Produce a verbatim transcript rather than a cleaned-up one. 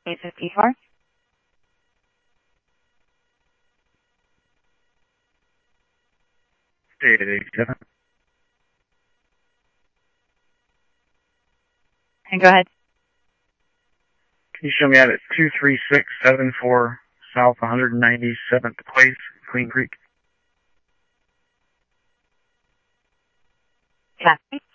eight fifty-four. eight eighty-seven. And go ahead. Can you show me out at two three six seven four South one hundred ninety-seventh Place, Queen Creek? Copy.